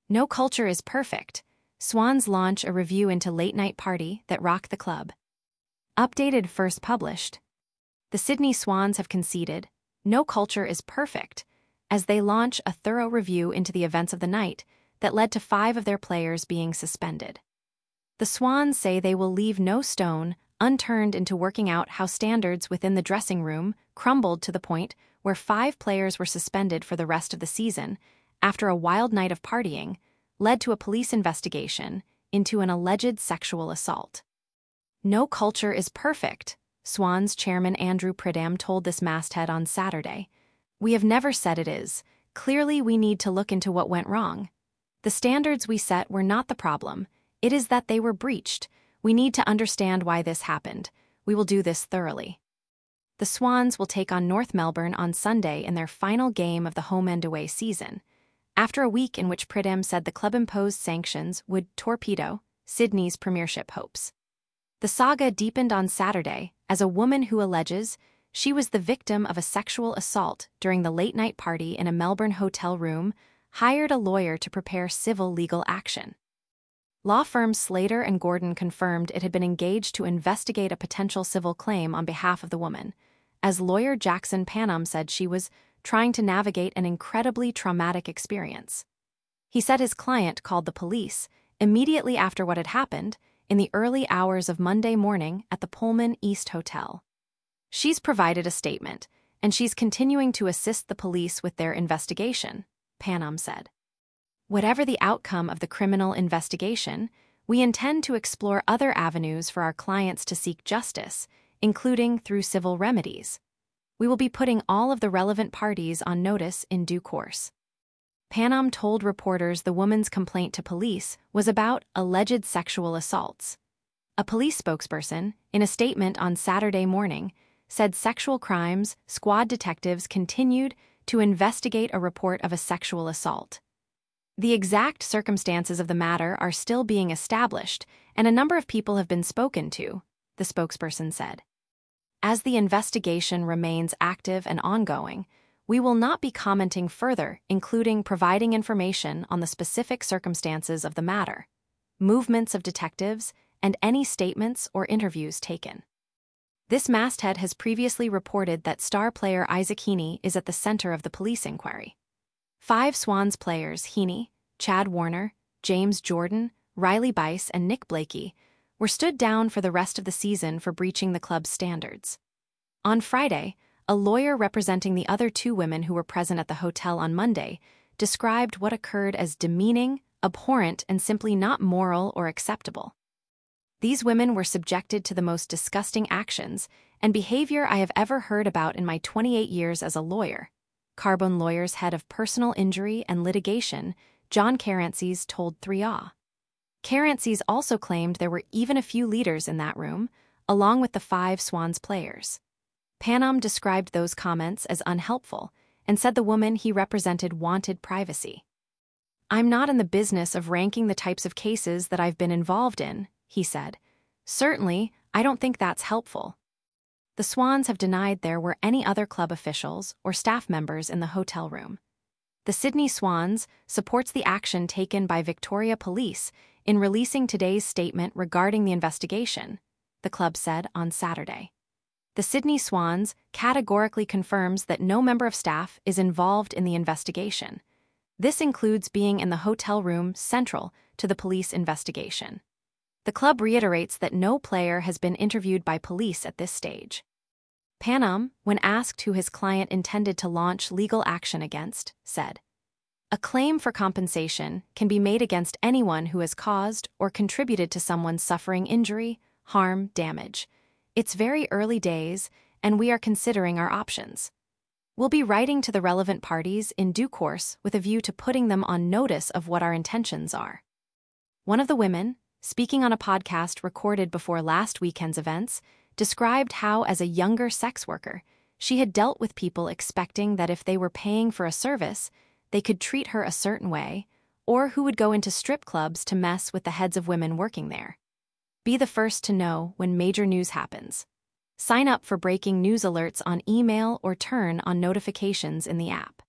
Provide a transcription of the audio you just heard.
No culture is perfect. Swans launch a review into late-night party that rocked the club. Updated first published. The Sydney Swans have conceded, no culture is perfect, as they launch a thorough review into the events of the night that led to 5 of their players being suspended. The Swans say they will leave no stone unturned into working out how standards within the dressing room crumbled to the point where 5 players were suspended for the rest of the season after a wild night of partying led to a police investigation into an alleged sexual assault. No culture is perfect, Swans chairman Andrew Pridham told this masthead on Saturday. We have never said it is. Clearly, we need to look into what went wrong. The standards we set were not the problem. It is that they were breached. We need to understand why this happened. We will do this thoroughly. The Swans will take on North Melbourne on Sunday in their final game of the home-and-away season, after a week in which Pridham said the club-imposed sanctions would torpedo Sydney's premiership hopes. The saga deepened on Saturday as a woman who alleges she was the victim of a sexual assault during the late-night party in a Melbourne hotel room hired a lawyer to prepare civil legal action. Law firm Slater and Gordon confirmed it had been engaged to investigate a potential civil claim on behalf of the woman, as lawyer Jackson Panam said she was trying to navigate an incredibly traumatic experience. He said his client called the police immediately after what had happened in the early hours of Monday morning at the Pullman East Hotel. She's provided a statement, and she's continuing to assist the police with their investigation, Panam said. Whatever the outcome of the criminal investigation, we intend to explore other avenues for our clients to seek justice, including through civil remedies. We will be putting all of the relevant parties on notice in due course. Panam told reporters the woman's complaint to police was about alleged sexual assaults. A police spokesperson, in a statement on Saturday morning, said sexual crimes squad detectives continued to investigate a report of a sexual assault. The exact circumstances of the matter are still being established, and a number of people have been spoken to, the spokesperson said. As the investigation remains active and ongoing, we will not be commenting further, including providing information on the specific circumstances of the matter, movements of detectives, and any statements or interviews taken. This masthead has previously reported that star player Isaac Heaney is at the center of the police inquiry. 5 Swans players, Heaney, Chad Warner, James Jordan, Riley Bice, and Nick Blakey, were stood down for the rest of the season for breaching the club's standards. On Friday, a lawyer representing the other 2 women who were present at the hotel on Monday described what occurred as demeaning, abhorrent, and simply not moral or acceptable. These women were subjected to the most disgusting actions and behavior I have ever heard about in my 28 years as a lawyer, Carbone Lawyers' head of personal injury and litigation, John Carances, told 3A. Carances also claimed there were even a few leaders in that room, along with the 5 Swans players. Panam described those comments as unhelpful and said the woman he represented wanted privacy. I'm not in the business of ranking the types of cases that I've been involved in, he said. Certainly, I don't think that's helpful. The Swans have denied there were any other club officials or staff members in the hotel room. The Sydney Swans supports the action taken by Victoria Police in releasing today's statement regarding the investigation, the club said on Saturday. The Sydney Swans categorically confirms that no member of staff is involved in the investigation. This includes being in the hotel room central to the police investigation. The club reiterates that no player has been interviewed by police at this stage. Panam, when asked who his client intended to launch legal action against, said, "A claim for compensation can be made against anyone who has caused or contributed to someone suffering injury, harm, damage. It's very early days, and we are considering our options. We'll be writing to the relevant parties in due course with a view to putting them on notice of what our intentions are." One of the women, speaking on a podcast recorded before last weekend's events, described how, as a younger sex worker, she had dealt with people expecting that if they were paying for a service, they could treat her a certain way, or who would go into strip clubs to mess with the heads of women working there. Be the first to know when major news happens. Sign up for breaking news alerts on email or turn on notifications in the app.